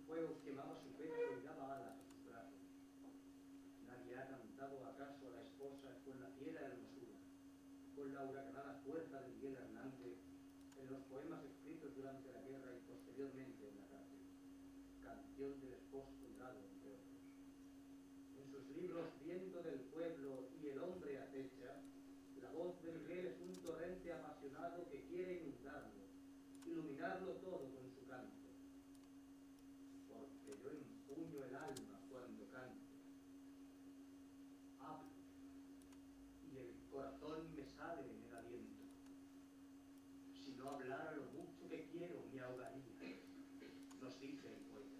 fuego quemaba su pecho y daba alas a sus brazos. Nadie ha cantado acaso a la esposa con la fiera hermosura, con la huracanada fuerza de Miguel Hernández en los poemas escritos durante la guerra y posteriormente en la cárcel. Canción del esposo colgado, entre otros. En sus libros Viento del pueblo y El hombre acecha, la voz de Miguel es un torrente apasionado que quiere inundarlo, iluminarlo todo con su canto. Porque yo empuño el alma cuando canto. Hablo y el corazón me sale en el aliento. Si no hablara lo mucho que quiero, me ahogaría, nos dice el poeta.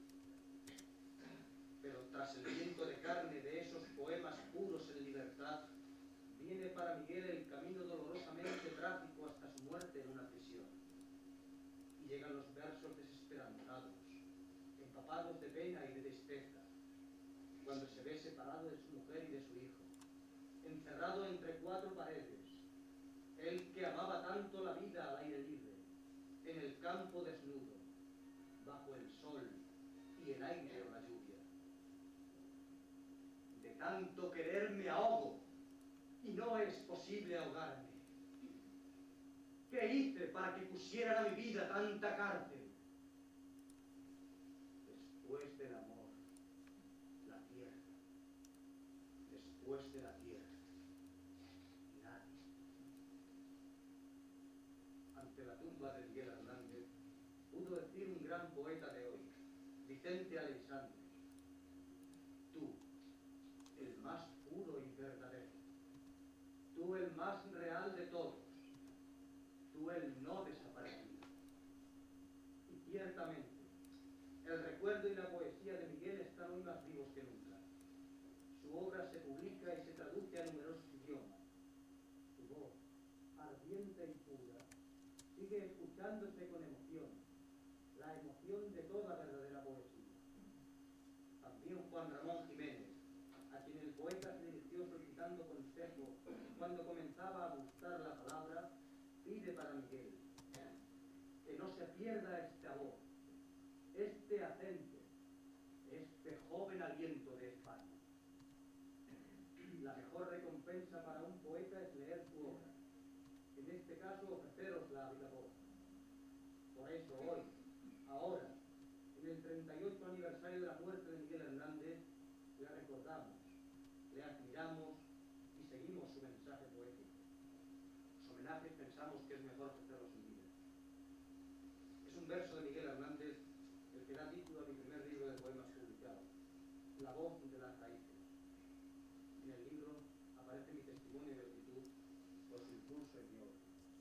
Pero tras el viento de carne de esos poemas puros en libertad, viene para Miguel el camino dolorosamente trágico hasta su muerte en una prisión. Y llegan los versos desesperanzados, empapados de pena y de tristeza, cuando se ve separado de su mujer y de su hijo, encerrado entre cuatro paredes, él que amaba tanto la vida al aire libre, en el campo desnudo, bajo el sol y el aire o la lluvia. De tanto querer me ahogo, y no es posible ahogarme. ¿Qué hice para que pusieran a mi vida tanta cárcel? Después del amor, la tierra. Después de la tierra, nadie. Ante la tumba de Miguel Hernández, pudo decir un gran poeta de hoy, Vicente Aleixandre: tú, el más puro y verdadero, tú el más real de todos, tú el no desaparecido. Y ciertamente, el recuerdo y la poesía de Miguel están hoy más vivos que nunca. Su obra se publica y se traduce a numerosos idiomas. Su voz, ardiente y pura, sigue escuchándose con emoción, la emoción de toda verdadera poesía. También Juan Ramón Jiménez, a quien el poeta se dirigió solicitando consejo cuando comenzaba a buscar la palabra, pide para Miguel que no se pierda esta voz, este acento, este joven aliento de España. La mejor recompensa para un poeta es leer su obra, en este caso ofrecerosla a viva voz. Por eso hoy, ahora, en el 38 aniversario de la muerte de Miguel Hernández, le recordamos, le admiramos y seguimos su mensaje poético. Los homenajes pensamos que es mejor ofrecerlos en vida. Es un verso de Miguel Hernández el que da título a mi primer libro de poemas publicado, La voz de las raíces. En el libro aparece mi testimonio de gratitud por su impulso en mi obra.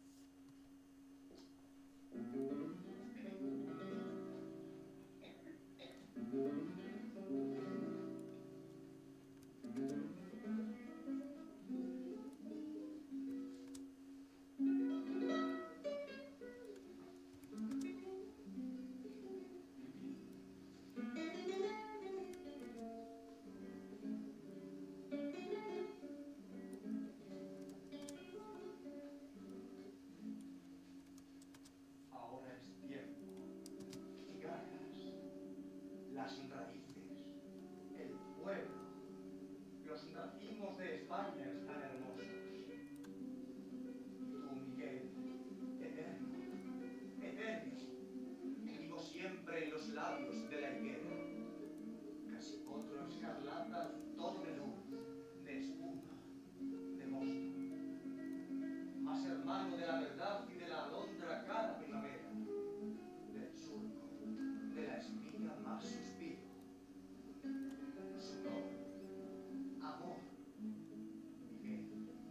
Ahora es tiempo. Cigarras, las raíces, el pueblo, los racimos de España están hermosos. Tú, Miguel, eterno, eterno, vivo siempre en los labios de la higuera. Casi otro escarlata, todo de luz, de espuma, de mosto. Más hermano de la verdad y de la alondra cada primavera, del surco, de la espiga más suspiro. Su nombre, amor, Miguel.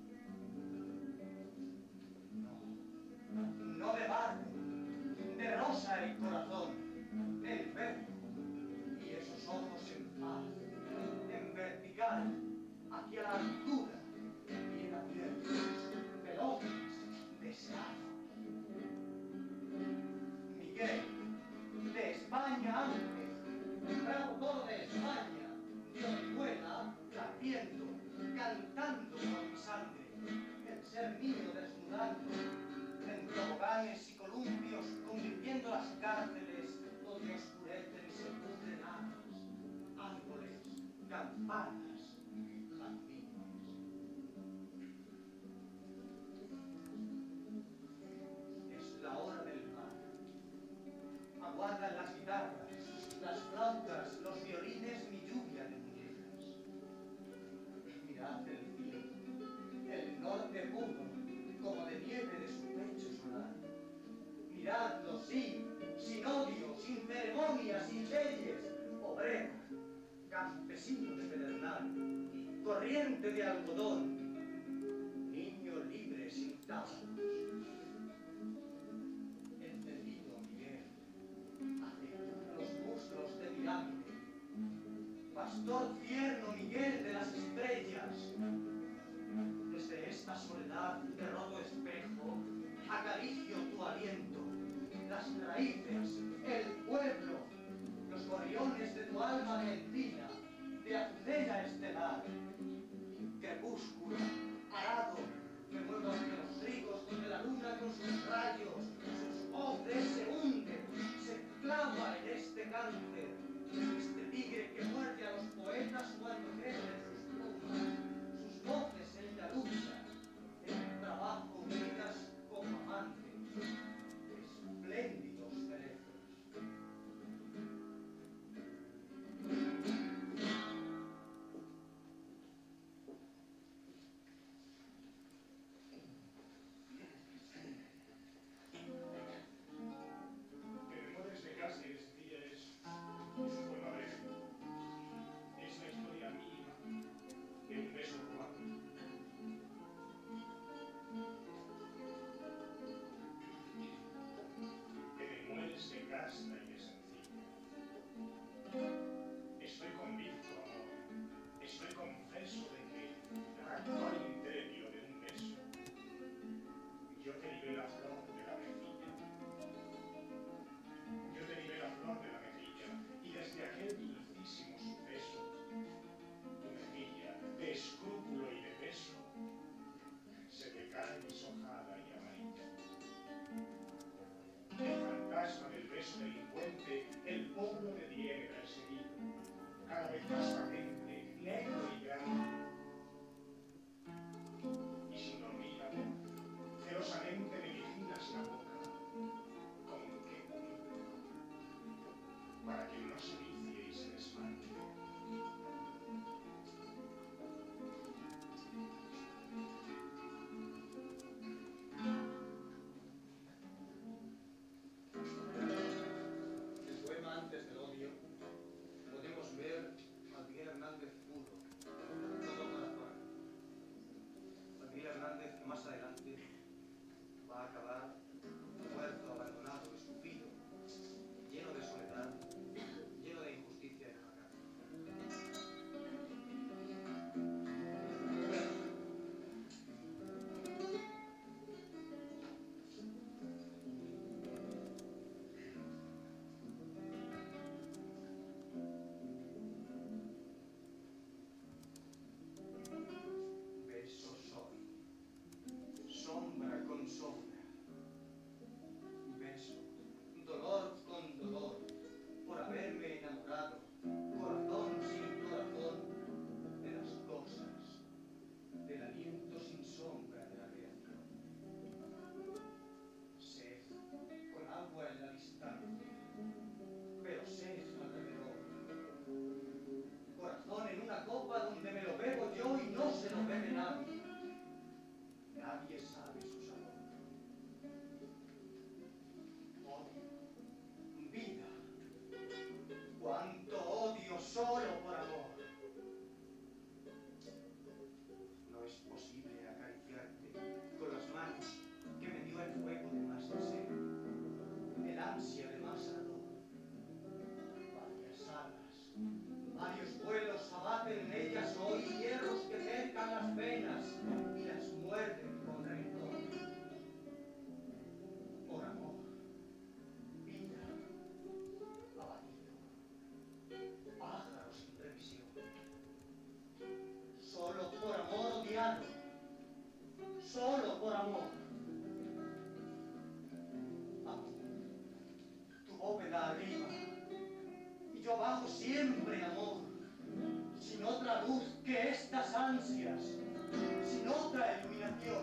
No de barro, de rosa el corazón, el verbo y esos ojos en paz, en vertical, hacia la altura, bien abiertos, veloces, deseados. Miguel, de España antes, bravo todo de España, de Orihuela, latiendo, cantando con mi sangre, el ser mío desnudando, en toboganes y columpios, convirtiendo las cárceles donde oscurecen y se campanas, jardines. Es la hora del mar. Aguardan las guitarras, las flautas, los violines, mi lluvia de muñecas. Mirad el cielo, el norte puro, como de nieve de su pecho solar. Miradlo, sí, sin odio, sin ceremonias, sin leyes, obrero, campesino de pedernal, corriente de algodón, niño libre sin tábanos. Encendido Miguel, aceituna los muslos de pirámide, pastor tierno Miguel de las estrellas. Desde esta soledad de roto espejo, acaricio tu aliento, las raíces, el pueblo, los gorriones de tu alma argentina, de azucena estelar. Crepúsculo, arado, me muevo hacia los ricos donde la luna con sus rayos, sus hoces se hunde, se clava en este cáncer, este tigre que muerde a los poetas cuando crecen sus plumas, sus voces en la lucha, en el trabajo unidas como amantes, espléndidos cerezos. Siempre amor, sin sin otra luz que estas ansias, sin otra iluminación.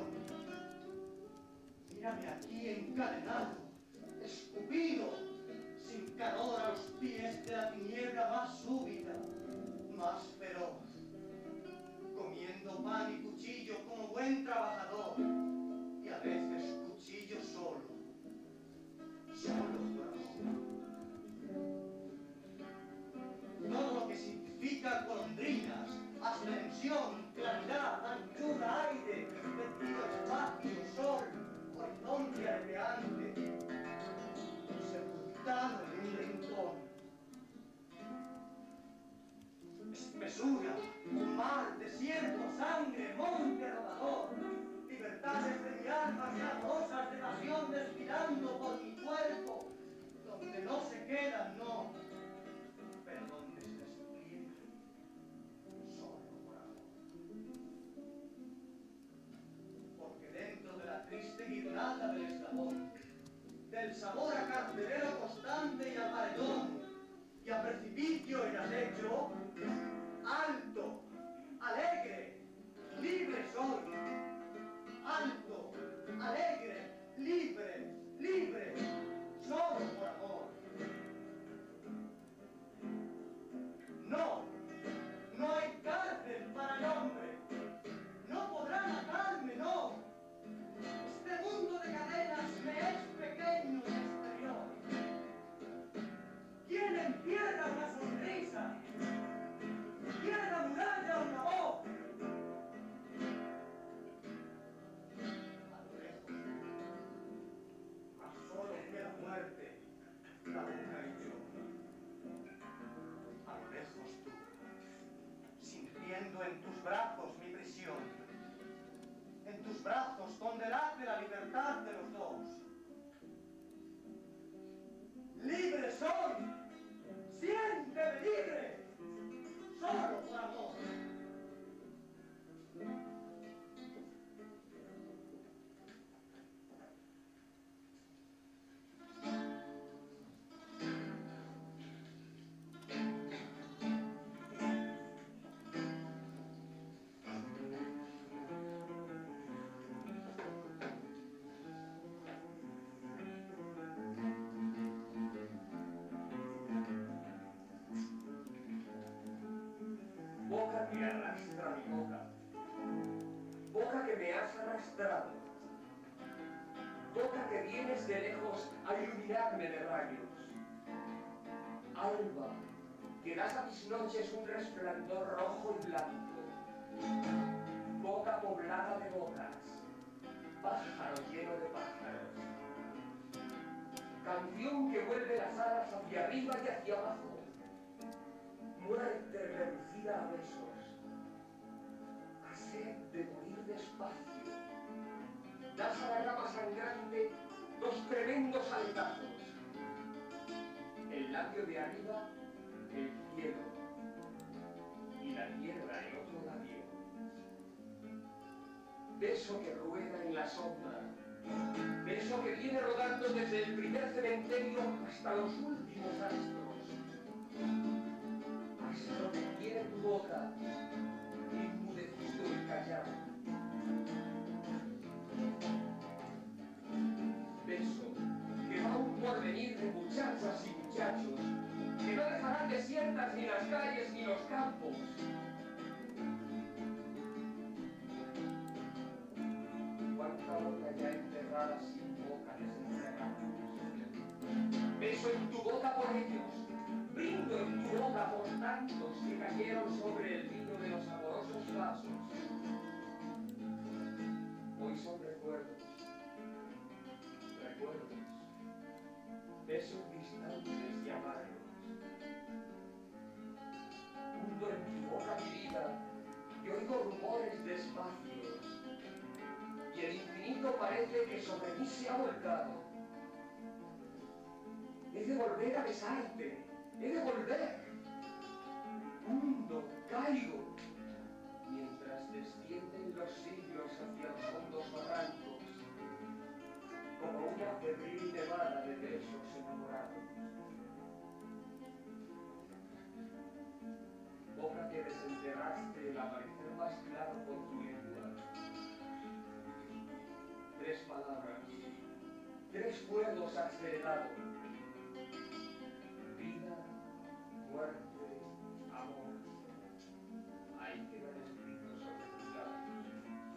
Mírame aquí encadenado, escupido, sin calor a los pies de la tiniebla más súbita, más feroz, comiendo pan y cuchillo como buen trabajador, y a veces cuchillo solo por amor. Todo lo que significa golondrinas, ascensión, claridad, anchura, aire, vestido, espacio, sol, horizonte aleteante, sepultado en un rincón. Espesura, un mar, desierto, sangre, monte rodador, libertades de mi alma y amorosas de pasión desfilando por mi cuerpo, donde no se quedan, no, pero donde se despliegan, solo por amor. Porque dentro de la triste guirnalda del eslabón, del sabor a carcelero constante y a paredón, y a precipicio en acecho, alto, alegre, libre soy. Alto, alegre, libre, libre, solo por amor. No, no hay cárcel para el hombre. No podrán atarme, no. Este mundo de cadenas me es pequeño y exterior. ¿Quién entierra una sonrisa? ¿Quién amuralla una voz? A lo lejos, más solo que la muerte, la boca y yo. A lo lejos tú, sintiendo en tus brazos mi prisión, en tus brazos donde late la libertad de los dos. ¡Libre soy! ¡Siénteme libre! ¡Solo por amor! Boca que arrastra mi boca, boca que me has arrastrado, boca que vienes de lejos a iluminarme de rayos, alba que das a mis noches un resplandor rojo y blanco, boca poblada de bocas, pájaro lleno de pájaros, canción que vuelve las alas hacia arriba y hacia abajo, muerte reducida a besos, a sed de morir despacio. Das a la rama sangrante dos tremendos aletazos. El labio de arriba, el cielo, y la tierra el otro labio. Beso que rueda en la sombra, beso que viene rodando desde el primer cementerio hasta los últimos astros. Astro que tiene tu boca, enmudecido y callado. Beso que va un porvenir de muchachas y muchachos, que no dejarán desiertas ni las calles ni los campos. Cuánta boca ya enterrada sin boca desencerramos. Beso en tu boca por ellos, brindo en tu boca por tantos que cayeron sobre el vino de los amorosos vasos. Hoy son recuerdos, besos distantes y amargos. Hundo en tu boca mi vida y oigo rumores despacios, y el infinito parece que sobre mí se ha volcado. He de volver a besarte, he de volver. Hundo, caigo, mientras descienden los siglos hacia los hondos barrancos, como una febril nevada de besos enamorados. boca que desenterraste el amanecer más claro por tu lengua. 3 palabras, 3 fuegos has heredado. Vida, muerte, amor. Ahí quedan escritos sobre tus labios.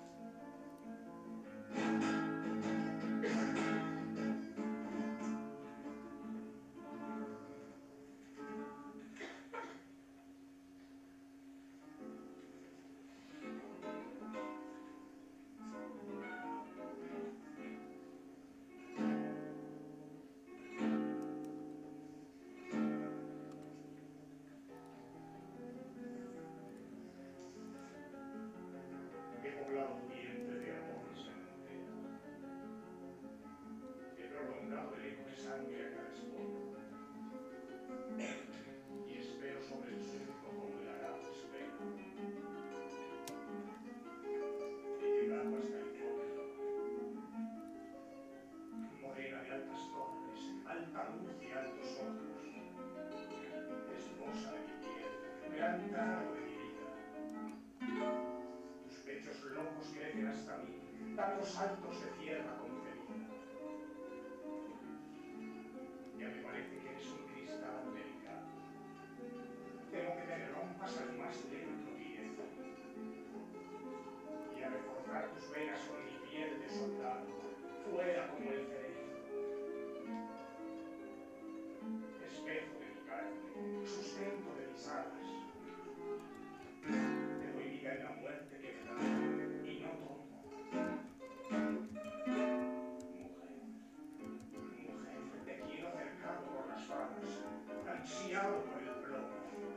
He poblado tu vientre de amor sin frontera. He prolongado el eco de sangre a cada esposo. Y espero sobre el surco como el arado espera. He llegado hasta el fondo. Morena de altas torres, alta luz y altos ojos. Esposa de mi piel, gran tardo de mi vida. Tus pechos locos crecen hasta mí, dando saltos de tierra concebida. Ya me parece que eres un cristal delicado. Temo que te rompas al más lento tiezo. Y a reforzar tus venas con mi piel de soldado, fuera como el cerezo. Espejo de mi carne, sustento de mis alas. Te doy vida en la muerte que me da, y no tomo. Mujer, te quiero cercado por las famas, ansiado por el plomo.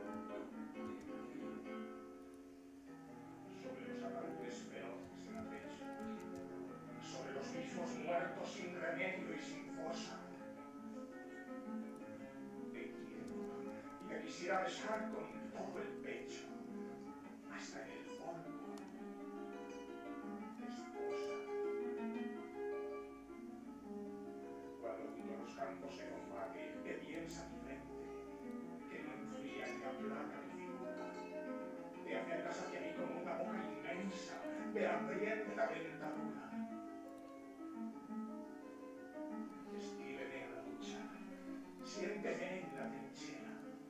Sobre los ataúdes feroces en acecho, sobre los mismos muertos sin remedio y sin fosa. Te quiero, y te quisiera besar con todo el pecho, hasta en el polvo. Esposa. Cuando junto a los campos de combate te piensa mi frente, que no enfría ni aplaca mi figura. Te acercas hacia mí como una boca inmensa de hambrienta dentadura. Escríbeme a la lucha, siénteme en la trinchera.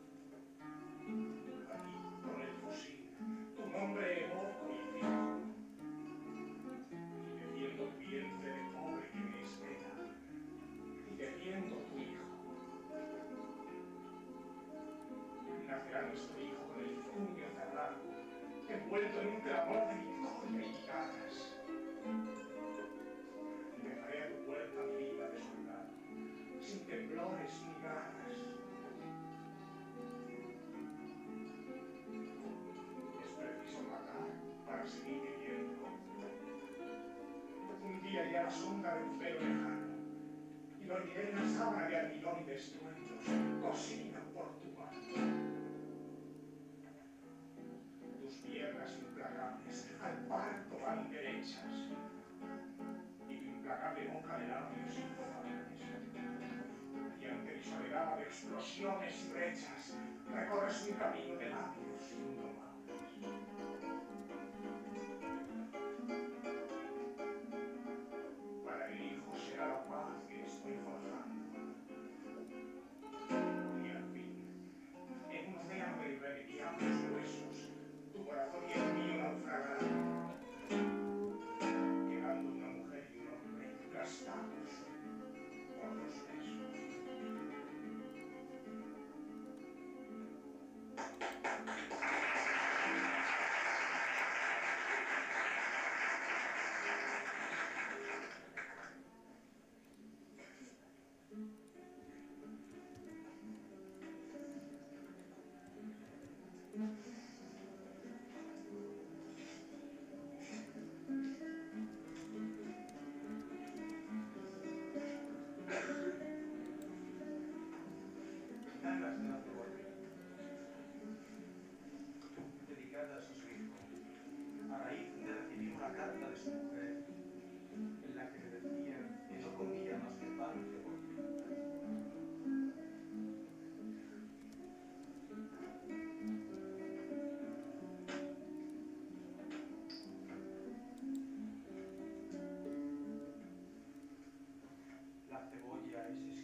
Aquí, con el fusil, tu nombre evoco y fijo. Y defiendo el vientre de pobre que me espera. Y defiendo tu hijo. Nacerá nuestro hijo con el puño cerrado, envuelto en un clamor de victoria y guitarras. Dejaré a tu puerta mi vida de soldado, sin temblores ni garras. Es preciso matar para seguir viviendo. Un día ya la sombra de un pelo lejano, y dormiré en la sábana de almidón y de estruendos, cosida por tu mano. Tus piernas implacables al parto van derechas, y tu implacable boca de labios indomables. Y ante mi soledad de explosiones y brechas, recorres un camino de labios indomables. Para el hijo será la paz que estoy forjando. Y al fin, en un océano de irremediables huesos, tu corazón y el mío naufragarán, quedando una mujer y un hombre gastados por los besos.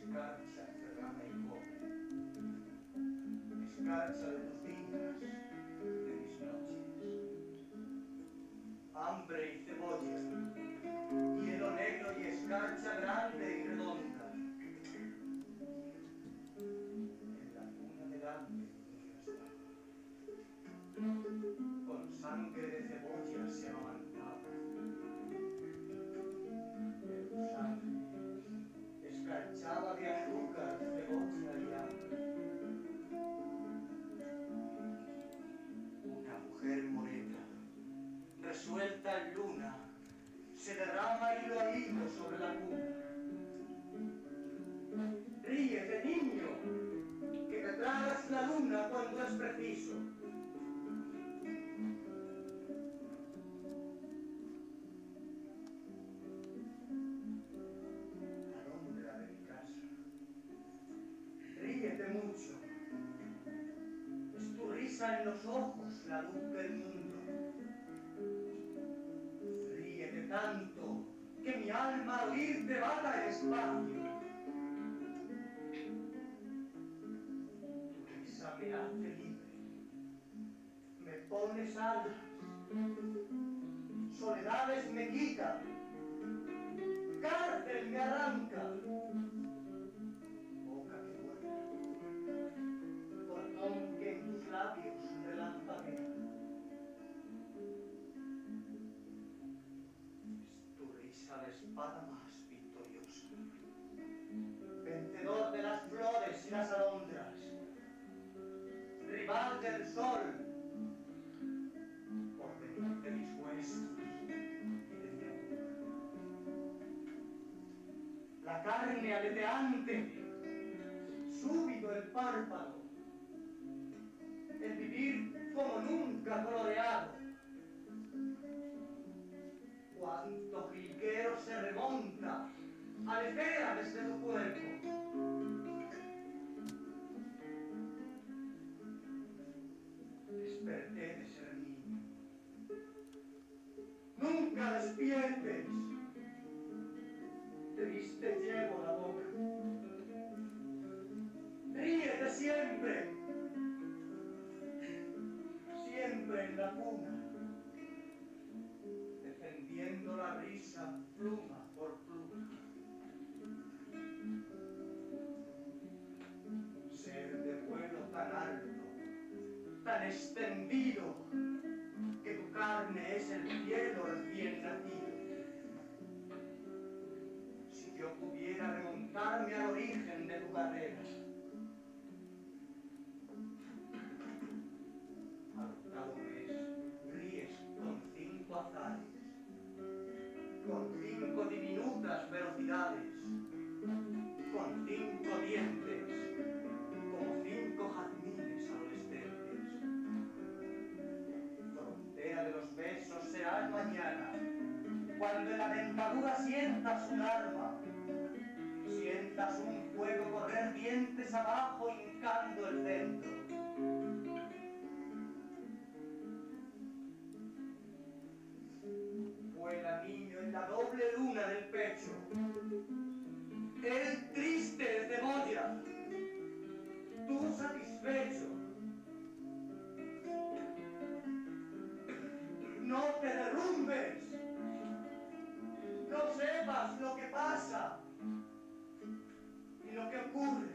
escarcha serrana y pobre, escarcha de tus días, de mis noches, hambre y cebolla, hielo negro y escarcha grande y redonda. En la cuna delante mío estaba, con sangre de cebolla se amamantaba. El sangre escarchaba de azúcar, cebolla y hambre. Una mujer morena, resuelta en luna, se derrama hilo a hilo sobre la cuna. Ríete, niño, que te tragas la luna cuando es preciso. Alondra de mi casa, ríete mucho. Es tu risa en los ojos la luz del mundo. Ríete tanto que mi alma al oírte bata el espacio. Tu risa me hace libre, me pones alas, soledades me quita, cárcel me arranca, boca que duerme, cordón que en tus labios relampaguea. Es tu risa la espada más victoriosa, vencedor de las flores y las alondras, rival del sol, porvenir de mis huesos y de mi amor. La carne aleteante, súbito el párpado, el vivir como nunca coloreado. Cuánto jilguero se remonta, aletea desde tu cuerpo. Desperté de ser niño. Nunca despiertes. Triste llevo la boca. Ríete siempre. Siempre en la cuna. Defendiendo la risa pluma por pluma. Ser de vuelo tan alto, tan extendido, que tu carne es el cielo recién nacido. Si yo pudiera remontarme al origen de tu carrera, al octavo mes ríes con 5 azares, con 5 diminutas velocidades, con 5 dientes, como 5 jazmines adolescentes. Frontera de los besos serás mañana, cuando en la dentadura sientas un arma, sientas un fuego correr dientes abajo hincando el centro. Vuela, niño, en la doble luna del pecho, el triste de cebolla, tú satisfecho. No te derrumbes, no sepas lo que pasa y lo que ocurre.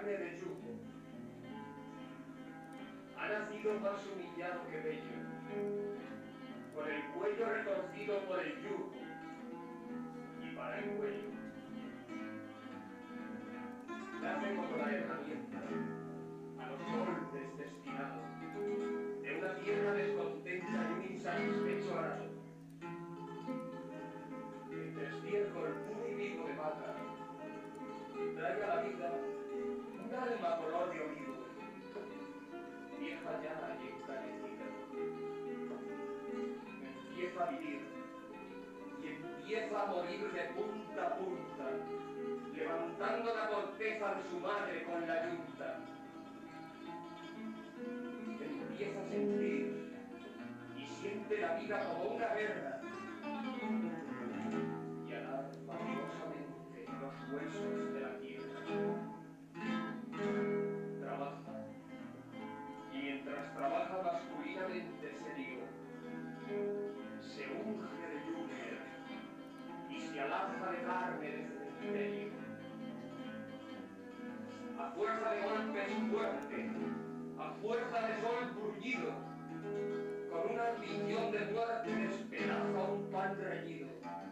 carne de yugo. Ha nacido más humillado que bello, con el cuello retorcido por el yugo, y para el cuello. Nace como la herramienta, a los golpes destinados, de una tierra descontenta y un insatisfecho arado. Entre estiércol puro y vivo de vaca, trae a la vida un alma color de olivo, vieja ya y encanecida. Empieza a vivir y empieza a morir de punta a punta, levantando la corteza de su madre con la yunta. Empieza a sentir y siente la vida como una guerra y a dar vaciosamente los huesos de la tierra. Trabaja y mientras trabaja masculinamente serio, se unge de lluvia y se alhaja de carne de cementerio. A fuerza de golpes fuertes, a fuerza de sol bruñido, con una ambición de muerte despedaza un pan reñido.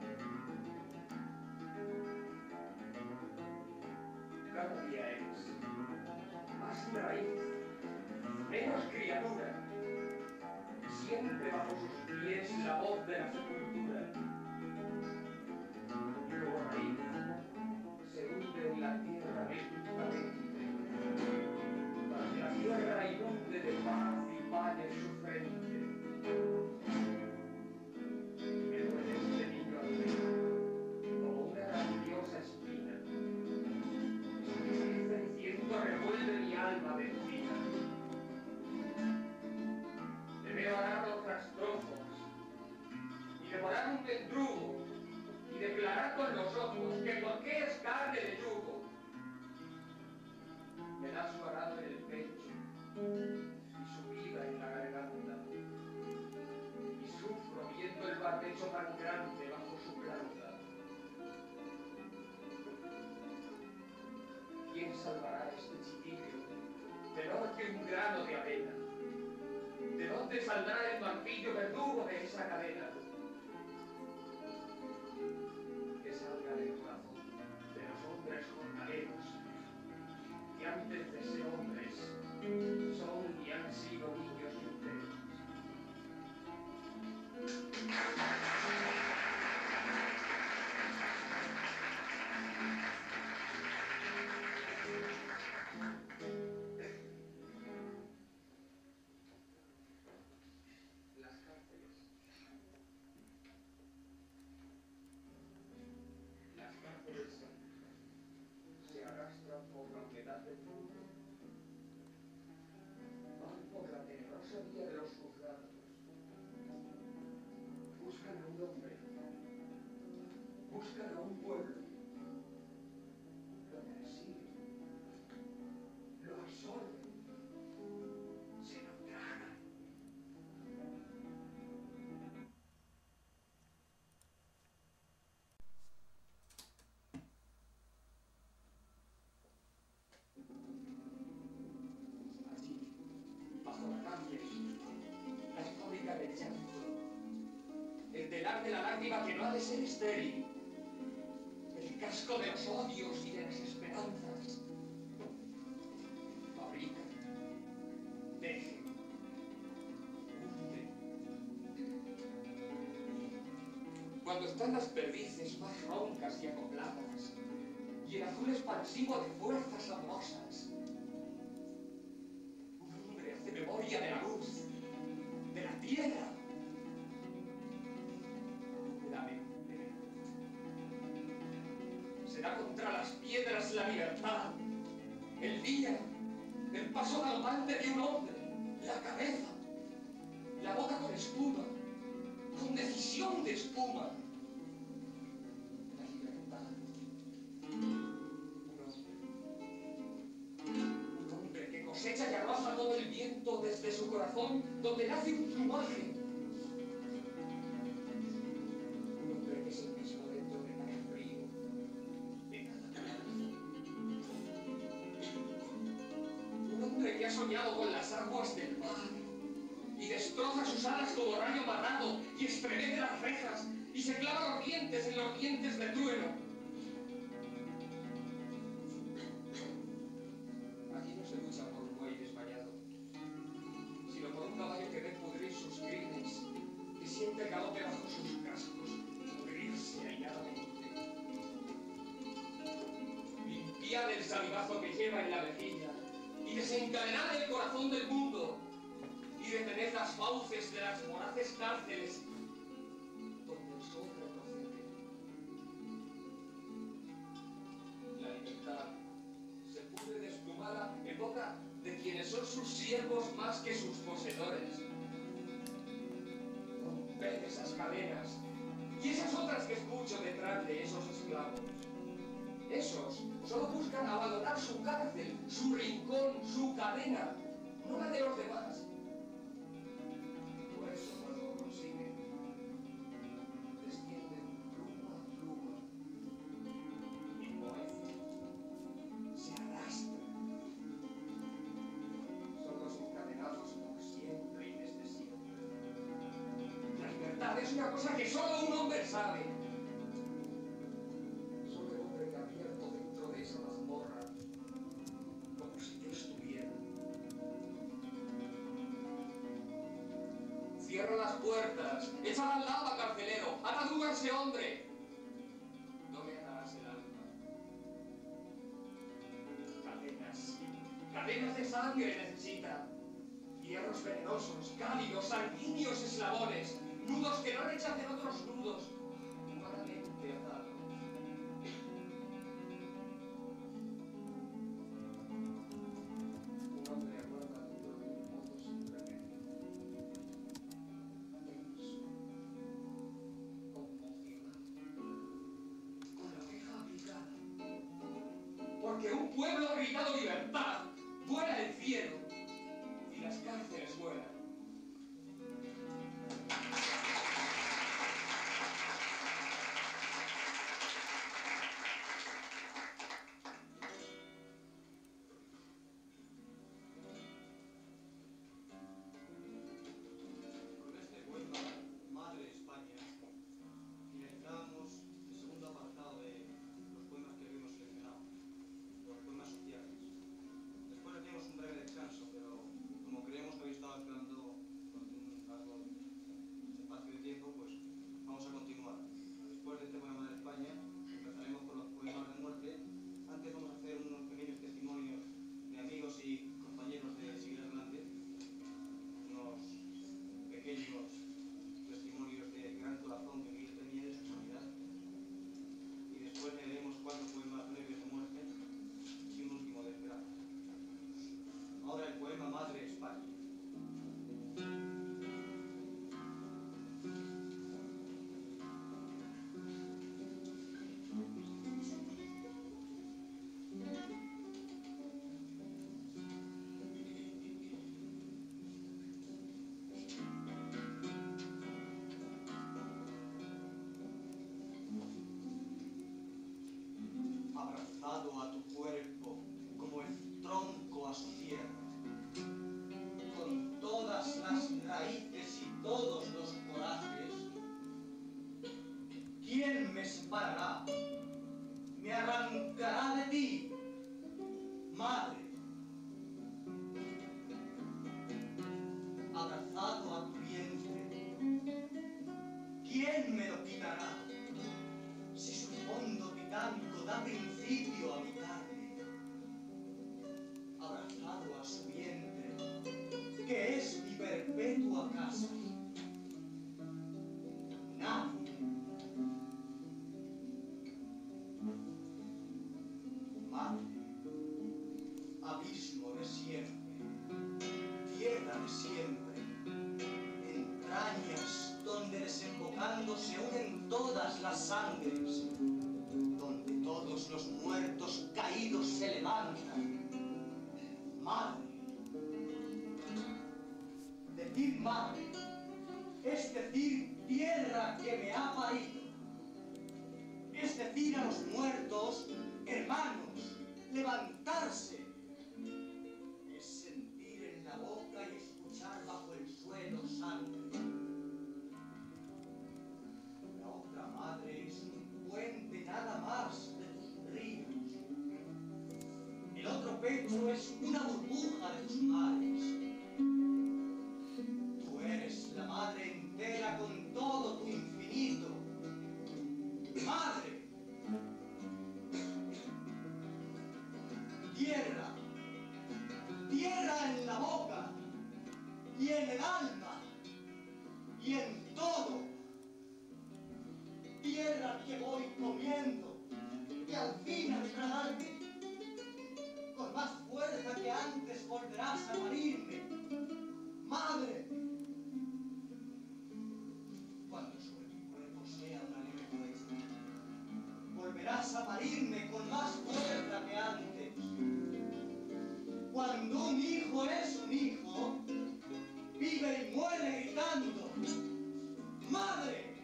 Cada día es más raíz, menos criatura. Siente bajo sus pies la voz de la sepultura. Como raíz se hunde en la tierra lentamente, para que la tierra inunde de paz y pañe su frente. Me duele este niño al ver, como una grandiosa espina. Su tristeza diciendo revuelve mi alma de encina. Le veo arado tras trozos, y devorar un mendrugo, y declarar con los ojos que por qué es carne de yugo. Me da su arado en el pecho, y su vida en la garganta, y sufro viendo el barbecho tan grande bajo su planta. ¿Quién salvará a este chiquillo menor que un grano de avena? ¿De dónde saldrá el martillo verdugo de esa cadena? Que salga del corazón de los hombres jornaleros, que antes de ser hombres son y han sido niños enteros. Las cárceles. Las cárceles se arrastran por la humedad del mundo. Van por la tenebrosa vía de los juzgados. Buscan a un hombre. Buscan a un pueblo. Lo persiguen. Lo absorben. Se lo tragan. Allí, bajo la cárcel, la fábrica del llanto, el telar de la lágrima que no ha de ser estéril, el casco de los odios y de las esperanzas. Fabrican, tejen, hunden. Cuando están las perdices más roncas y acopladas, y el azul expansivo de fuerzas amorosas, un hombre hace memoria de la luz, de la tierra, de la mente. Será contra las piedras la libertad, el día, el paso galopante de un hombre, la cabeza, la boca con espuma, con decisión de espuma. La libertad. Un hombre que cosecha y arroja todo el viento desde su corazón, donde nace un plumaje. Un hombre que es el mismo dentro de cada frío, de cada corazón. soñado con las aguas del mar y destroza sus alas como rayo matado y estremece las rejas y se clava los dientes en los dientes de trueno. Aquí no se lucha por un buey desmayado, sino por un caballo que ve pudrir sus crines, que siente el galope bajo sus cascos, pudrirse airadamente. Limpiar el salivazo que lleva en la mejilla y desencadenar el corazón del mundo y detener las fauces de las voraces cárceles donde el sol retrocede. La libertad se pudre desplumada en boca de quienes son sus siervos más que sus poseedores. Romper esas cadenas y esas otras que escucho detrás de esos esclavos. Esos solo buscan abandonar su cárcel, su rincón, su cadena, no la de los demás. Por eso cuando lo consiguen, descienden pluma a pluma y moheces, se arrastran. Son los encadenados por siempre y desde siempre. La libertad es una cosa que solo un hombre sabe. Cierra las puertas, echa al lava, carcelero, atadura a ese hombre. No me atarás el alma. Cadenas, cadenas de sangre necesita. Hierros venenosos, cálidos, sanguíneos eslabones, nudos que no rechacen otros nudos, humanamente atados. Un hombre aguarda dentro de un modo sin remedio. Porque un pueblo ha gritado libertad, vuela el cielo y las cárceles vuelan. Con este poema, Madre España, finalizamos el segundo apartado de los poemas que habíamos seleccionado, los poemas sociales. Después hacíamos un breve descanso, pero como creemos que habéis estado esperando durante un largo espacio de tiempo, pues vamos a continuar. Después de este poema de España, empezaremos con los poemas de muerte. Antes vamos a hacer unos pequeños testimonios de amigos y compañeros de Seguir Adelante, unos pequeños testimonios de gran corazón que Miguel tenía de su humanidad. Y después leeremos 4 poemas breves de muerte y un último de esperanza. Ahora el poema Madre España. Abrazado a tu cuerpo como el tronco a su tierra, con todas las raíces y todos los corajes, ¿quién me separará? Me arrancará de ti, madre. Abrazado a tu vientre, ¿quién me lo quitará? Si su fondo titánico da principio a mi carne, abrazado a su vientre, que es mi perpetua casa. Nadie. Madre, abismo de siempre, tierra de siempre, entrañas donde desembocando se unen todas las sangres, donde todos los muertos caídos se levantan. Madre. Decir madre es decir tierra que me ha parido. Es decir a los muertos, hermanos, levantarse. Es sentir pecho es una burbuja de tus mares. Tú eres la madre entera con todo tu infinito. Madre. Tierra. Tierra en la boca y en el alma y en todo. Tierra que voy comiendo y al fin al tragarme, con más fuerza que antes volverás a parirme. Madre, cuando sobre mi cuerpo sea una leve fuerza, volverás a parirme con más fuerza que antes. Cuando un hijo es un hijo, vive y muere gritando, ¡Madre!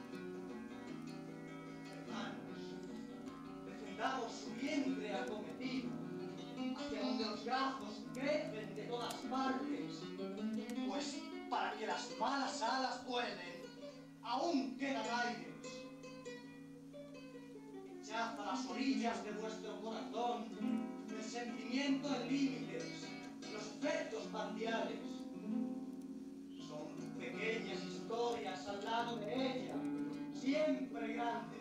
Hermanos, defendamos su vientre acometido, hacia donde los brazos crecen de todas partes, pues para que las malas alas vuelen, aún quedan aires. Echad a las orillas de vuestro corazón el sentimiento en límites, los efectos parciales. Son pequeñas historias al lado de ella, siempre grande.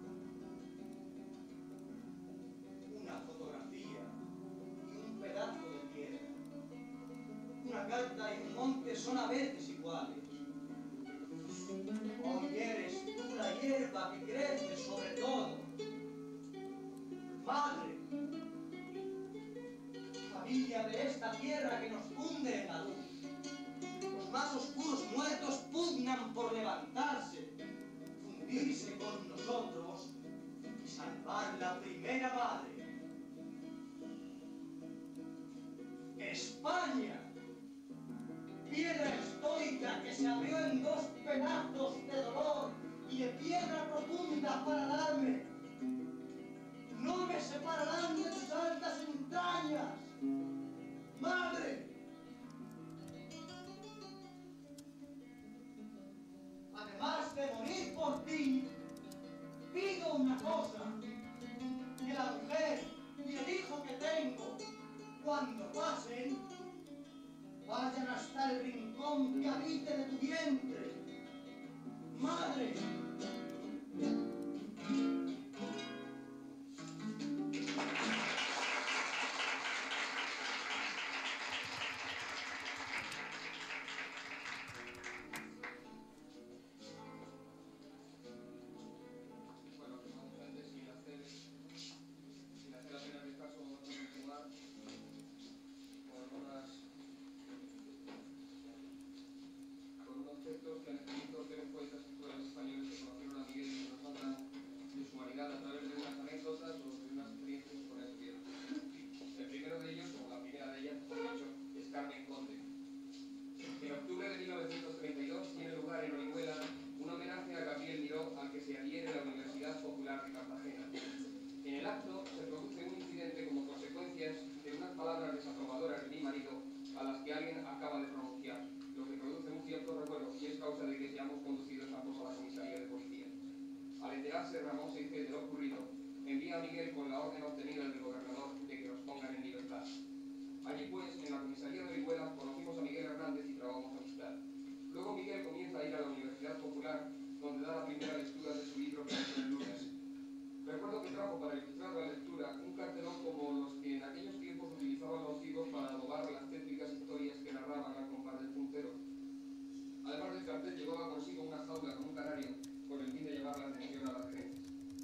Una fotografía y un pedazo de tierra. Una carta y un monte son a veces iguales. Hoy eres tú la hierba que crece sobre todo. Madre, familia de esta tierra que nos funde en la luz. Los más oscuros muertos pugnan por levantarse, fundirse con nosotros y salvar la primera madre. España, piedra estoica que se abrió en dos pedazos de dolor y de piedra profunda para darme. No me separarán de tus altas entrañas, madre. Además de morir por ti, pido una cosa, que la mujer y el hijo que tengo, cuando pasen, vayan hasta el rincón que habite de tu vientre. Madre. Ramón se dice de lo ocurrido, envía a Miguel con la orden obtenida del gobernador de que los pongan en libertad. Allí pues, en la comisaría de Orihuela, conocimos a Miguel Hernández y trabamos amistad. Luego Miguel comienza a ir a la Universidad Popular, donde da la primera lectura de su libro que hizo el lunes. Recuerdo que trajo para ilustrar la lectura un cartelón como los que en aquellos tiempos utilizaban los libros para adobar las tétricas historias que narraban al compás del puntero. Además del cartel llevaba consigo una jaula con un canario con el fin de llamar la atención a las gerencias.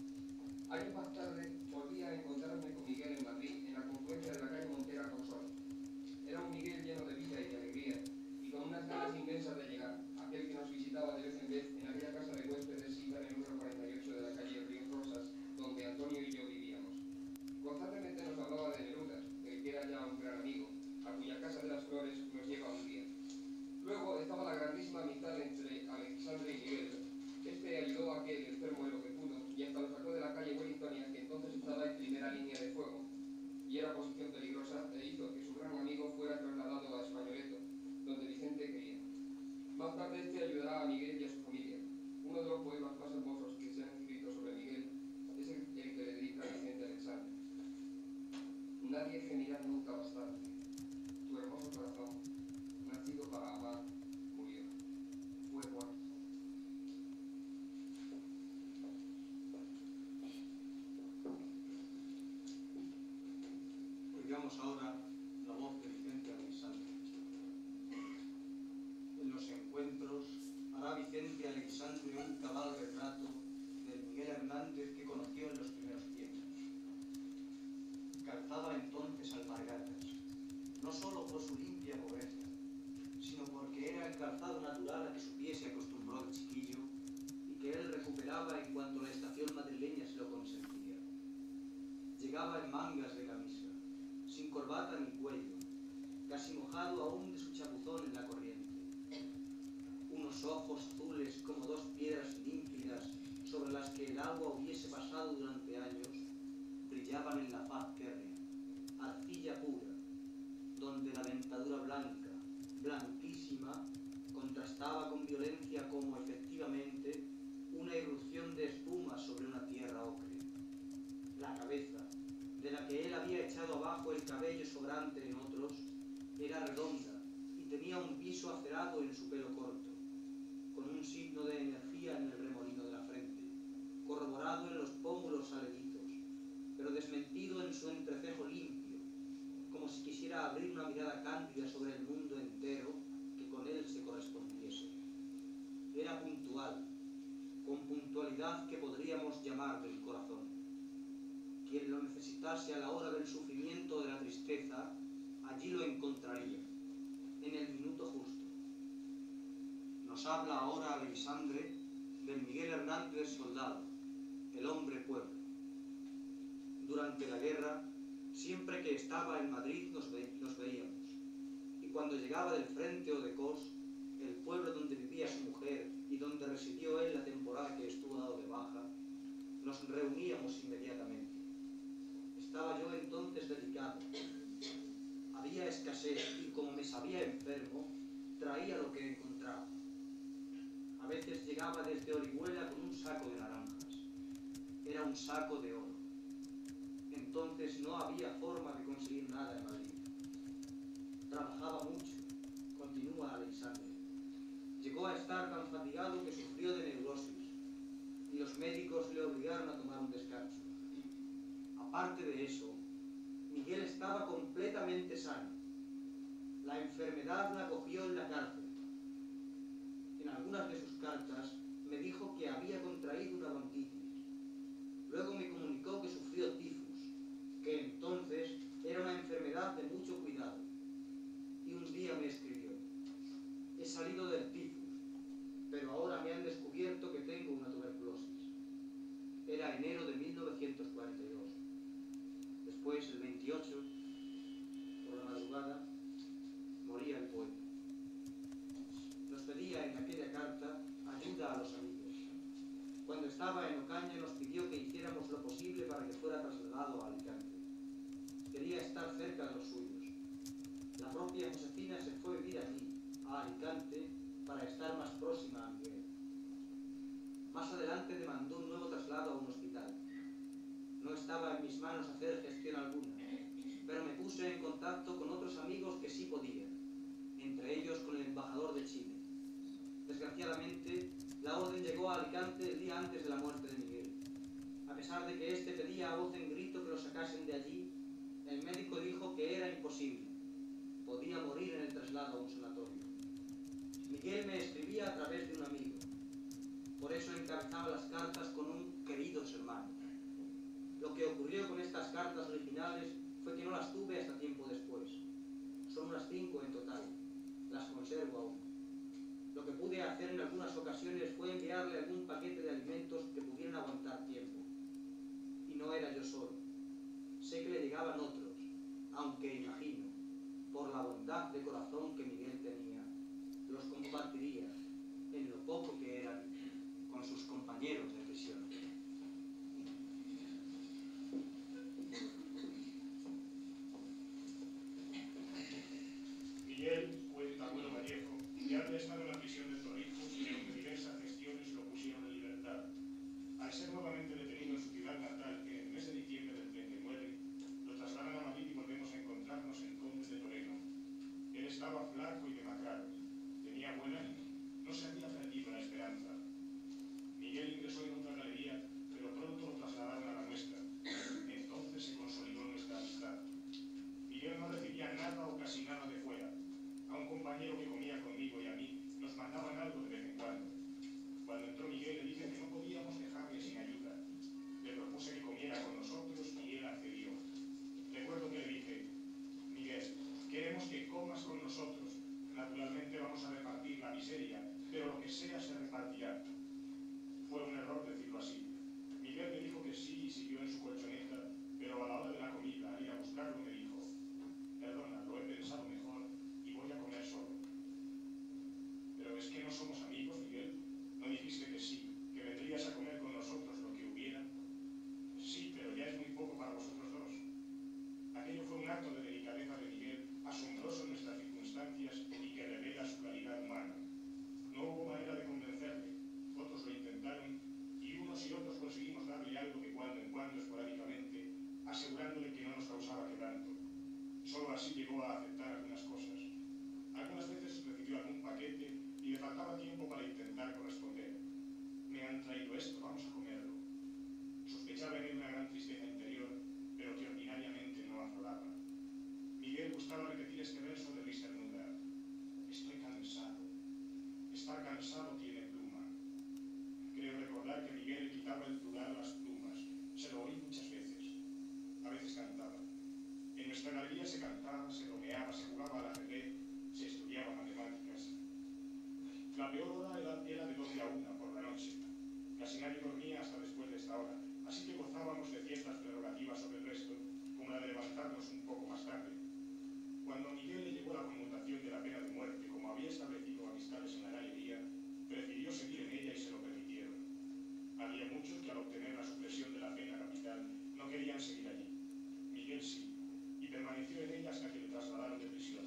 Años más tarde volví a encontrarme con Miguel en Madrid, en la confluencia de la calle Montera con Sol. Era un Miguel lleno de vida y de alegría, y con unas ganas inmensas de llegar, aquel que nos visitaba de vez en vez en aquella casa de huéspedes cita en el número 48 de la calle Río Rosas, donde Antonio y yo vivíamos. Constantemente nos hablaba de Neruda, del que era ya un gran amigo, a cuya casa de las flores nos lleva un día. Luego estaba la grandísima amistad entre Alexandre y Miguel. Este ayudó a aquel enfermo en lo que pudo y hasta lo sacó de la calle Wellingtonia, que entonces estaba en primera línea de fuego y era posición peligrosa, e hizo que su gran amigo fuera trasladado a Españoleto, donde Vicente quería. Más tarde este ayudará a Miguel y a su familia. Uno de los poemas más hermosos que se han escrito sobre Miguel es el que le dedica a Vicente Alexandre. Nadie gemirá nunca bastante. Tu hermoso corazón, nacido para amar, murió. Fue muerto. Oigamos ahora la voz de Vicente Aleixandre. En los encuentros hará Vicente Aleixandre un cabal retrato del Miguel Hernández que conoció en los primeros tiempos. Calzaba entonces alpargatas, no solo por su limpia pobreza, sino porque era el calzado natural a que su pie se acostumbró el chiquillo y que él recuperaba en cuanto la estación madrileña se lo consentía. Llegaba en mangas de camisa, sin corbata ni cuello, casi mojado aún de su chapuzón en la corriente. Unos ojos azules como dos piedras límpidas sobre las que el agua hubiese pasado durante años, brillaban en la faz férrea, arcilla pura, donde la dentadura blanca, blanquísima, contrastaba con violencia como efectivamente una irrupción de espuma sobre una tierra ocre. La cabeza, de la que él había echado abajo el cabello sobrante en otros, era redonda y tenía un viso acerado en su pelo corto, con un signo de energía en el remolino de la frente, corroborado en los pómulos saleditos, pero desmentido en su entrecejo limpio, como si quisiera abrir una mirada cándida sobre el mundo entero que con él se correspondiese. Era puntual, con puntualidad que podríamos llamar del corazón. Quien lo necesitase a la hora del sufrimiento o de la tristeza, allí lo encontraría, en el minuto justo. Nos habla ahora Aleixandre del Miguel Hernández soldado, el hombre pueblo. Durante la guerra, siempre que estaba en Madrid nos veíamos, y cuando llegaba del frente o de Cos, el pueblo donde vivía su mujer y donde residió él la temporada que estuvo dado de baja, nos reuníamos inmediatamente. Estaba yo entonces delicado. Había escasez y como me sabía enfermo, traía lo que encontraba. A veces llegaba desde Orihuela con un saco de naranjas. Era un saco de oro. Entonces no había forma de conseguir nada en Madrid. Trabajaba mucho, continúa Aleixandre. Llegó a estar tan fatigado que sufrió de neurosis y los médicos le obligaron a tomar un descanso. Aparte de eso, Miguel estaba completamente sano. La enfermedad la cogió en la cárcel. En algunas de sus cartas me dijo que había contraído una bronquitis. Luego me comunicó que sufrió tifus, que entonces era una enfermedad de mucho cuidado. Y un día me escribió: he salido del tifus, pero ahora me han descubierto que tengo una tuberculosis. Era enero de 1942. Después, el 28, por la madrugada, moría el poeta. Nos pedía en aquella carta ayuda a los amigos. Cuando estaba en Ocaña nos pidió que hiciéramos lo posible para que fuera trasladado a Alicante. Quería estar cerca de los suyos. La propia Josefina se fue a vivir allí, a Alicante, para estar más próxima a Miguel. Más adelante demandó un nuevo traslado a un hospital. No estaba en mis manos hacer gestión alguna, pero me puse en contacto con otros amigos que sí podían, entre ellos con el embajador de Chile. Desgraciadamente, la orden llegó a Alicante el día antes de la muerte de Miguel. A pesar de que éste pedía a voz en grito que lo sacasen de allí, el médico dijo que era imposible. Podía morir en el traslado a un sanatorio. Miguel me escribía a través de un amigo. Por eso encabezaba las cartas con un queridos hermanos. Lo que ocurrió con estas cartas originales fue que no las tuve hasta tiempo después. Son unas 5 en total. Las conservo aún. Lo que pude hacer en algunas ocasiones fue enviarle algún paquete de alimentos que pudieran aguantar tiempo. Y no era yo solo. Sé que le llegaban otros, aunque imagino, por la bondad de corazón que Miguel tenía, los compartiría, en lo poco que eran, con sus compañeros de prisión. Miguel, cuenta Abuelo Vallejo, ya había estado en la prisión de Torrijos y aunque diversas gestiones lo pusieron en libertad. Al ser nuevamente detenido en su ciudad natal en el mes de diciembre del 39, lo trasladan a Madrid y volver sea se repartirá. Fue un error decirlo así. Miguel me dijo que sí y siguió en su colchoneta, pero a la hora de la comida, al ir a buscarlo, me dijo: perdona, lo he pensado mejor y voy a comer solo. Pero es que no somos amigos, Miguel. ¿No dijiste que sí, que vendrías a comer con nosotros lo que hubiera? Sí, pero ya es muy poco para vosotros dos. Aquello fue un acto de delicadeza de Miguel, asombroso en nuestras circunstancias y que revela su calidad humana. No hubo manera de convencerle. Otros lo intentaron y unos y otros conseguimos darle algo de cuando en cuando, esporádicamente, asegurándole que no nos causaba quebranto. Solo así llegó a aceptar algunas cosas. Algunas veces recibió algún paquete y le faltaba tiempo para intentar corresponder. Me han traído esto, vamos a comerlo. Sospechaba en él una gran tristeza interior, pero que ordinariamente no afloraba. Miguel gustaba repetir este verso de Luis Cernuda: estoy cansado. Estar cansado tiene pluma. Creo recordar que Miguel le quitaba el plural a las plumas. Se lo oí muchas veces. A veces cantaba. En nuestra galería se cantaba, se bromeaba, se jugaba al ajedrez, se estudiaba matemáticas. La peor hora era de 12 a 1 por la noche. Casi nadie dormía hasta después de esta hora, así que gozábamos de ciertas prerrogativas sobre el resto, como la de levantarnos un poco más tarde. Cuando a Miguel le llegó la conmutación de la pena de muerte, como había establecido amistades en la galería, prefirió seguir en ella y se lo permitieron. Había muchos que al obtener la supresión de la pena capital no querían seguir allí. Miguel sí, y permaneció en ella hasta que le trasladaron de prisión.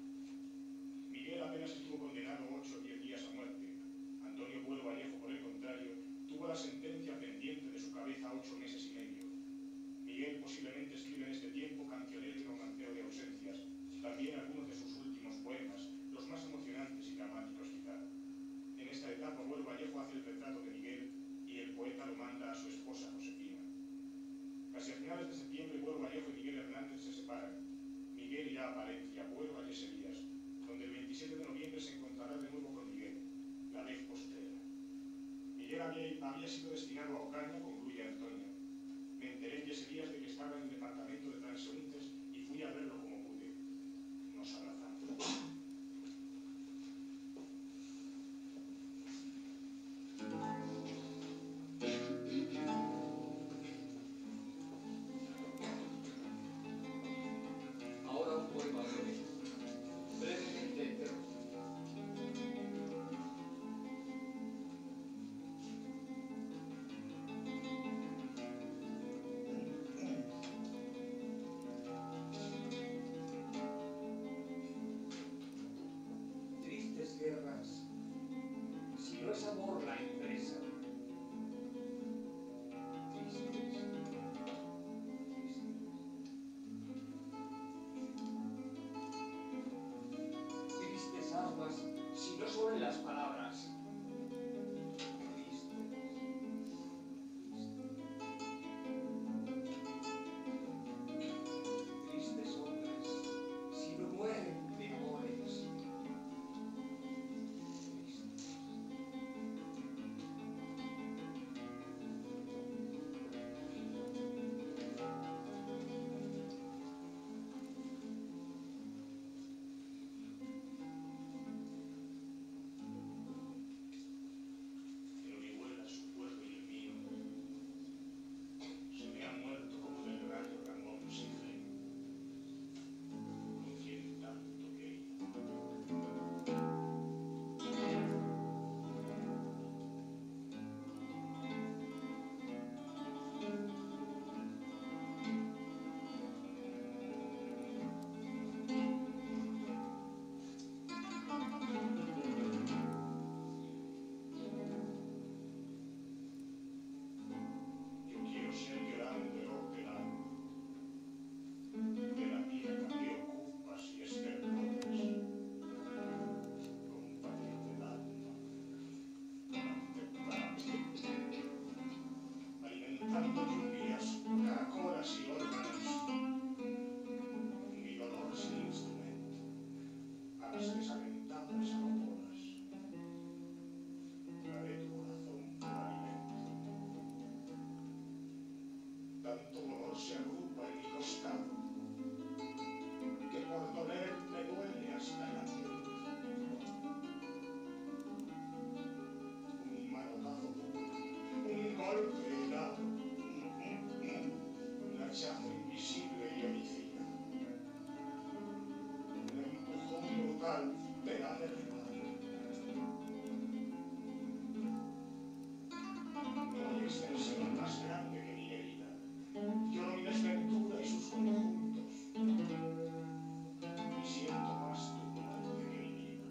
Miguel apenas estuvo condenado 8 o 10 días a muerte. Antonio Buelo Vallejo, por el contrario, tuvo la sentencia pendiente de su cabeza 8 meses y medio. Miguel posiblemente escribe en este tiempo cancionero y romancero de ausencias, también algunos de sus últimos poemas, los más emocionantes y dramáticos quizá. En esta etapa, Buelo Vallejo hace el retrato de Miguel y el poeta lo manda a su esposa Josefina. Casi a finales de septiembre, Buelo Vallejo y Miguel Hernández se separan. Miguel irá a Palencia, Buelo a Yeserías, donde el 27 de noviembre se encontrará de nuevo con Miguel, la vez postrera. Miguel había sido destinado a Ocaña, concluye Antonio. Me enteré en Yeserías de que estaba en el departamento de transeúntes y fui a verlo como pude. Nos abrazamos. Ahora un poema breve, brevemente entero. Tristes guerras, si no es amor la empresa. Tristes, tristes. Tristes armas, si no son en las palabras. Tristes, tristes. Tristes hombres, si no mueren de amores. En Orihuela su pueblo y el mío se me han muerto como del rayo Ramón sin fe, con quien tanto quería. Yo quiero ser llorando el hortelano, de la tierra que ocupas y estercolas, compañero del alma, alimentando lluvias, caracolas y órganos, mi dolor sin instrumento, a las desalentadas amapolas, daré tu corazón por alimento. Tanto dolor se agrupa en mi costado, que por doler me duele hasta el aliento. total pena de real. No hay extensión más grande que mi herida. Yo no mi desventura y sus conjuntos. Y siento más tu muerte que mi vida.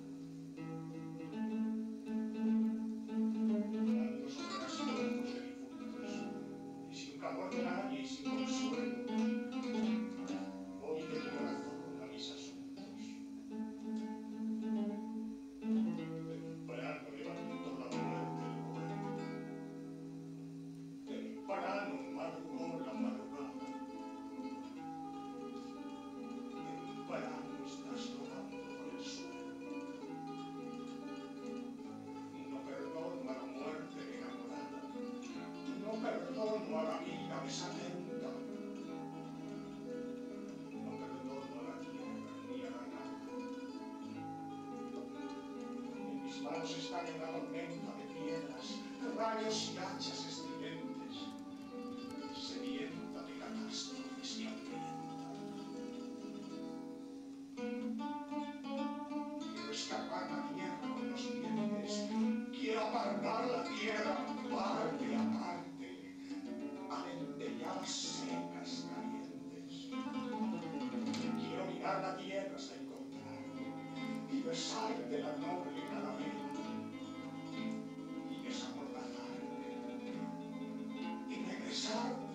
Ando sobre las troncos de difuntos, y sin calor de nadie y sin consuelo, voy de mi corazón a mis asuntos. Temprano levantó la muerte el vuelo. Temprano madrugó la madrugada. Temprano estás rodando por el suelo. No perdono a la muerte enamorada. No perdono a la vida desatenta. No perdono a la tierra ni a la nada. En mis manos están en la tormenta de piedras, rayos y hachas estridentes, sedienta de catástrofes y hambrienta. Quiero escarbar la tierra con los dientes, quiero apartar la tierra parte a parte, a dentellar secas calientes. Quiero mirar la tierra hasta encontrar y besar de la noble calavera y desamordazarte y regresarte.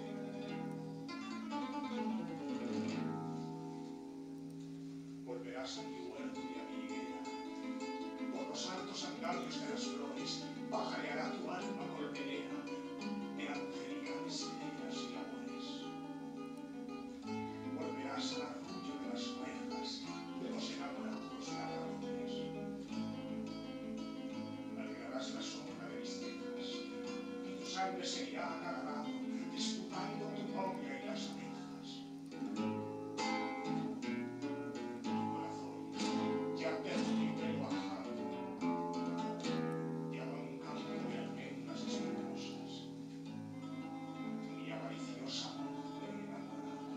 Volverás a mi huerto y a mi higuera, por los altos andamios de las flores, pajareará tu alma colmenera de angelicales ideas y labores. Volverás al arrullo de las ovejas, de los enamorados narradores. Alegrarás la sombra de mis cejas, y tu sangre seguirá a cada lado, disputando tu novia y las abejas. Tu corazón ya terrible lo bajado, ya va un campo de almendras espantosas, mi avariciosa mujer enamorada.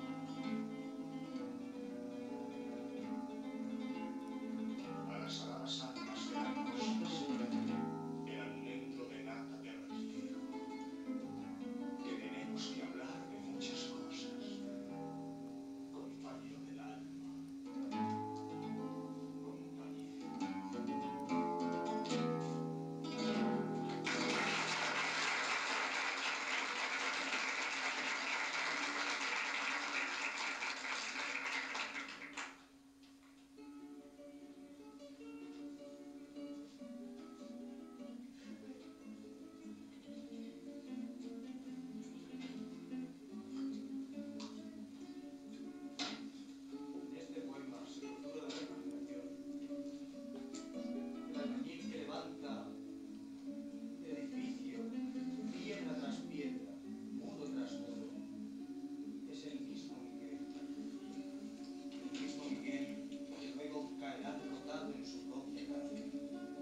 A las aladas almas de las cosas, el almendro de nata te requiero, que tenemos que hablar de muchas cosas, compañero del alma, compañero. En este poema se tortura la imaginación. El albañil que levanta el edificio, piedra tras piedra, muro tras muro, es el mismo Miguel. El mismo Miguel que luego caerá derrotado en su propia cárcel.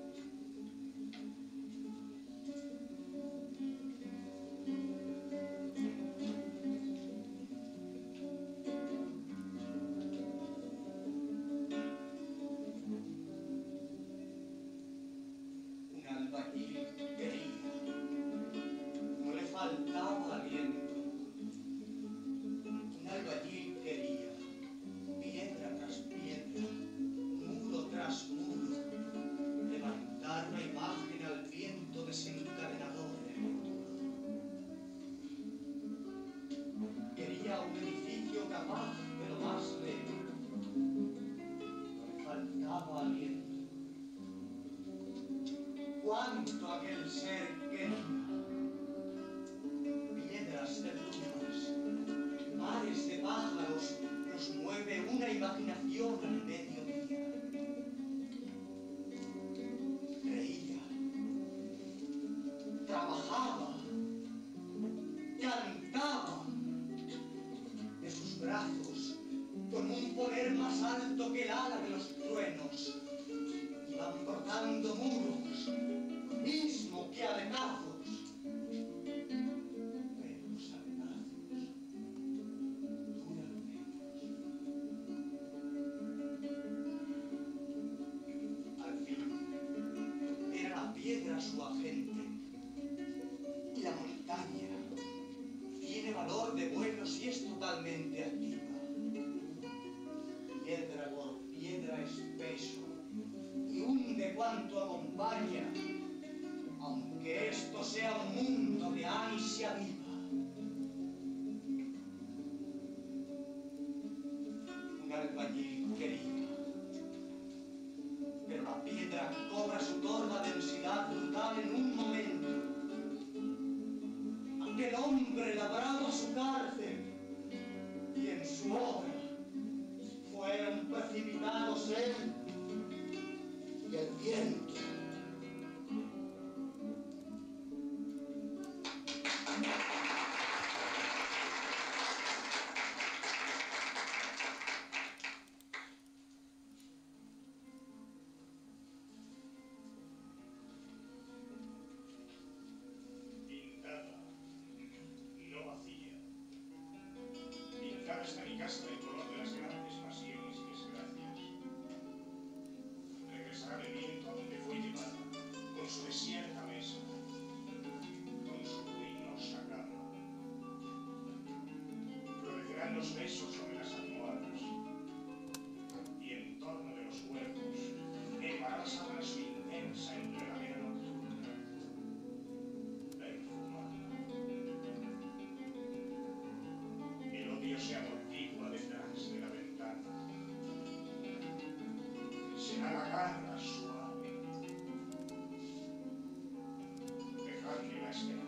Un albañil quería, no le faltaba aliento. Un albañil quería, piedra tras piedra, muro tras muro, levantar una imagen al viento desencadenador del futuro. Quería un edificio capaz de lo más leve. No le faltaba aliento. ¿Cuánto aquel ser quería? Piedras de plumas, mares de pájaros, nos mueve una imaginación al mediodía. Creía, trabajaba, cantaba. De sus brazos, con un poder más alto que el ala de los truenos, iban cortando muros, lo mismo que aletazos. Pero los aletazos duran menos. piedra su agente. Y la montaña tiene valor de vuelo si es totalmente activa. Piedra por piedra espeso y hunde cuanto acompaña, aunque esto sea un mundo de ansia viva. Un albañil quería, pero la piedra cobra su torva densidad brutal en un momento. Aquel hombre labraba su cárcel y en su obra fueron precipitados él y el viento. Pintada, no vacía. Pintada está mi casa del color de las grandes pasiones y desgracias. Regresará el viento a donde fue llevada, con su desierta mesa, con su ruinosa cama. Florecerán los besos sobre las almohadas, y en torno de los huertos elevará la sábana su intensa enredadera nocturna, perfumada. El odio se amortigua detrás de la ventana. Será la garra suave. Dejadme la esperanza.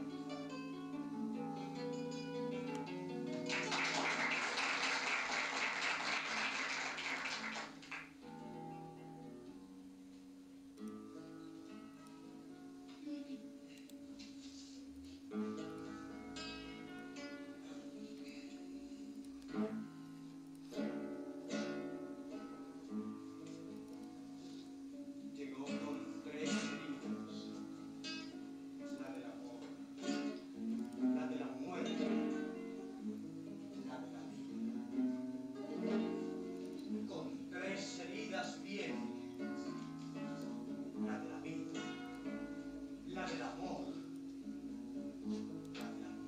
Llegó con 3 heridas, la del amor, la de la muerte, la de la vida. Con 3 heridas viene la de la vida, la del amor, la de la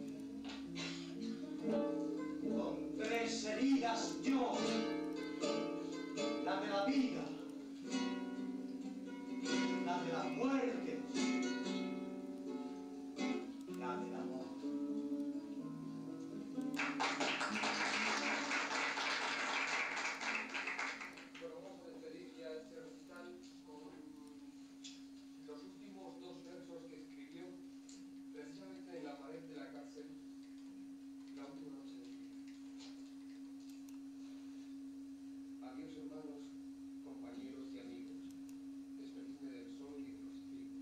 muerte. Con 3 heridas yo, la de la vida, la de la muerte, la del amor. Bueno, vamos a despedir ya este recital con los últimos 2 versos que escribió precisamente en la pared de la cárcel la última noche de su vida. Adiós, hermanos, compañeros y amigos. Despedidme del sol y de los trigos.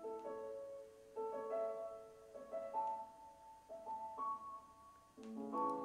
Thank